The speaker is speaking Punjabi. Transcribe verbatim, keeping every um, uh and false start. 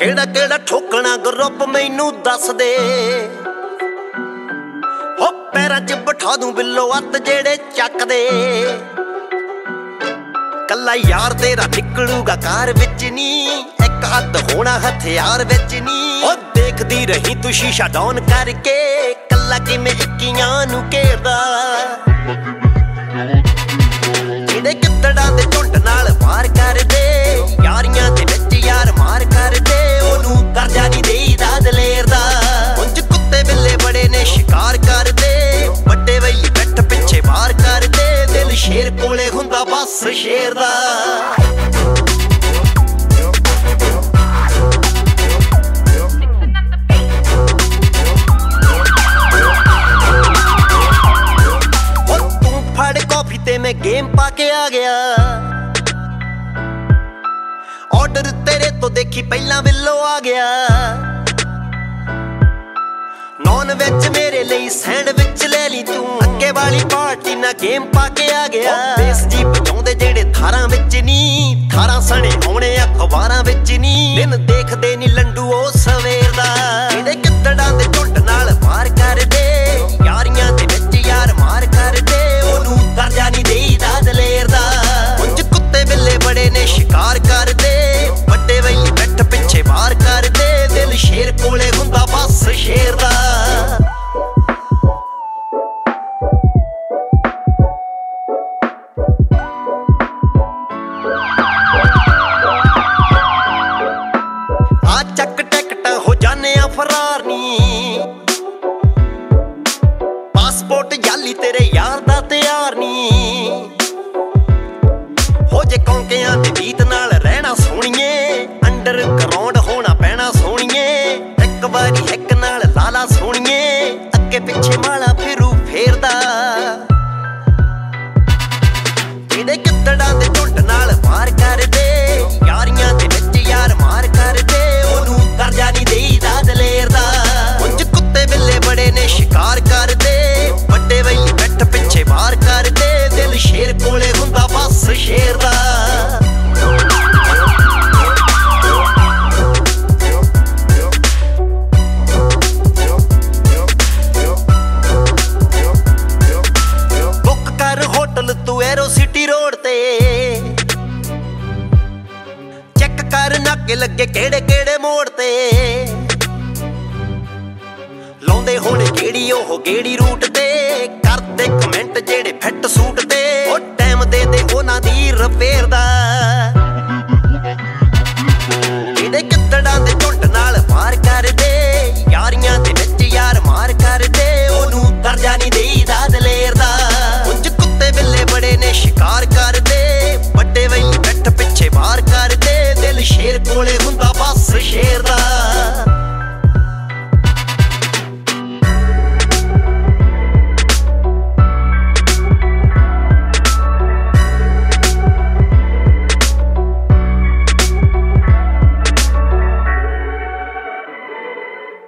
ਕਿਹੜਾ ਕਿਹੜਾ ਠੋਕਣਾ ਗਰੁੱਪ ਮੈਨੂੰ ਦੱਸ ਦੇ ਹੋ ਪੈਰਾਂ 'ਚ ਬਿਠਾ ਦੂੰ ਬਿੱਲੋ ਅੱਤ ਜਿਹੜੇ ਚੱਕਦੇ ਕੱਲਾ ਯਾਰ ਤੇਰਾ ਨਿਕਲੂਗਾ ਕਾਰ ਵਿੱਚ ਨੀ ਇੱਕ ਹੱਥ ਹੋਣਾ ਹਥਿਆਰ ਵਿੱਚ ਨੀ ਉਹ ਦੇਖਦੀ ਰਹੀ ਤੂੰ ਸ਼ੀਸ਼ਾ ਡਾਊਨ ਕਰਕੇ ਕੱਲਾ ਕਿਵੇਂ ਇੱਕੀਆਂ ਨੂੰ ਘੇਰਦਾ ਜਿਹੜੇ ਗਿੱਦੜਾਂ ਦੇ ਝੁੰਡ ਨਾਲ ਵਾਰ ਕਰਦੇ ਯਾਰੀਆਂ ਦੇ ਵਿੱਚ ਯਾਰ ਮਾਰ ਕਰਦੇ ਉਹਨੂੰ ਦਰਜਾ ਨਹੀਂ ਦੇਈਦਾ ਦਲੇਰ ਦਾ ਉਂਝ ਕੁੱਤੇ ਬਿੱਲੇ ਬੜੇ ਨੇ ਸ਼ਿਕਾਰ ਕਰਦੇ ਵੱਡੇ ਵਈ ਬੈਠ ਪਿੱਛੇ ਵਾਰ ਕਰਦੇ ਦਿਲ ਸ਼ੇਰ ਕੋਲੇ ਹੁੰਦਾ ਬਸ ਸ਼ੇਰ ਦਾ ਤੇ ਮੈਂ ਗੇਮ ਪਾ ਕੇ ਆ ਗਿਆ ਆਰਡਰ ਤੇਰੇ ਤੋਂ ਦੇਖੀ ਪਹਿਲਾਂ ਬਿੱਲੋ ਆ ਗਿਆ ਨੌਨ ਵਿੱਚ ਮੇਰੇ ਲਈ ਸੈਂਡਵਿਚ ਲੈ ਲਈ ਤੂੰ ਅੱਗੇ ਵਾਲੀ ਪਾਰਟੀ ਨਾ ਗੇਮ ਪਾ ਕੇ ਆ ਗਿਆ ਬੇਸ ਜੀ ਵਜਾਉਂਦੇ ਜਿਹੜੇ ਥਾਰਾਂ ਵਿੱਚ ਨੀ ਥਾਰਾਂ ਸਣੇ ਆਉਣੇ ਅਖਬਾਰਾਂ ਵਿੱਚ ਨੀ ਦਿਨ ਦੇਖਦੇ ਨੀ ਲੰਡੂ ਉਹ ਸਵੇਰ ਦਾ ਜਿਹੜੇ ਗਿੱਦੜਾਂ ਦੇ ਝੁੰਡ ਨਾਲ ਵਾਰ ਕਰਦੇ ਯਾਰੀਆਂ ਦੇ ਵਿੱਚ ਯਾਰ ਮਾਰ ਕਰਦੇ ਉਹਨੂੰ ਦਰਜਾ ਨਹੀਂ ਦੇਈਦਾ ਦਲੇਰ ਦਾ ਉਂਝ ਕੁੱਤੇ ਬਿੱਲੇ ਬੜੇ ਨੇ ਸ਼ਿਕਾਰ ਕਰਦੇ ਵੱਡੇ ਵਈ ਬੈਠ ਪਿੱਛੇ ਵਾਰ ਕਰਦੇ ਦਿਲ ਸ਼ੇਰ ਕੋਲੇ ਹੁੰਦਾ ਬਸ ਸ਼ੇਰ ਦਾ ਆ ਚੱਕ ਟਿਕਟਾਂ ਹੋ ਜਾਨੇ ਆ ਫਰਾਰ ਨੀ ਪਾਸਪੋਰਟ ਜਾਲੀ ਤੇਰੇ ਯਾਰ ਦਾ ਤਿਆਰ ਨੀ ਹੋ ਜੇ ਕੌਂਕਿਆਂ ਦੇ ਗੀਤ ਨਾਲ ਰਹਿਣਾ ਸੋਹਣੀਏ ਅੰਡਰ ਗਰਾਊਂਡ ਹੋਣਾ ਪੈਣਾ ਸੋਹਣੀਏ ਇੱਕ ਵਾਰੀ ਇੱਕ ਨਾਲ ਲਾਲਾ ਸੋਹਣੀਏ ਅੱਗੇ ਪਿੱਛੇ ਮਾਲਾ ਫਿਰੂ ਫੇਰਦਾ ਜਿਹੜੇ ਗਿੱਦੜਾਂ ਦੇ ਝੁੰਡ ਨਾਲ ਵਾਰ ਕਰਦੇ ਯਾਰੀਆਂ ਦੇ ਵਿੱਚ ਯਾਰ ਮਾਰ ਕਰਦੇ ਉਹਨੂੰ ਦਰਜਾ ਨਹੀਂ ਦੇਈਦਾ ਦਲੇਰ ਦਾ ਉਂਝ ਕੁੱਤੇ ਬਿੱਲੇ ਬੜੇ ਨੇ ਸ਼ਿਕਾਰ ਕਰਦੇ ਵੱਡੇ ਵਈ ਬੈਠ ਪਿੱਛੇ ਵਾਰ ਕਰਦੇ ਦਿਲ ਸ਼ੇਰ ਕੋਲੇ ਹੁੰਦਾ ਬਸ ਸ਼ੇਰ ਦਾ ਬੁੱਕ ਕਰ ਹੋਟਲ ਤੂੰ ਐਰੋ ਸਿਟੀ ਰੋਡ ਤੇ ਚੈੱਕ ਕਰ ਨਾਕੇ ਲੱਗੇ ਕਿਹੜੇ ਕਿਹੜੇ ਮੋੜ ਤੇ ਲਾਉਂਦੇ ਹੋਣੇ ਕਿਹੜੀ ਉਹ ਗੇੜੀ ਰੂਟ ਤੇ ਕਰਦੇ ਕਮੈਂਟ ਜਿਹੜੇ ਫਿੱਟ ਸੂਟ ਤੇ ਉਹ ਟਾਈਮ ਦੇ ਦੇ ਉਹਨਾਂ ਦੀ ਰਿਪੇਅਰ ਦਾ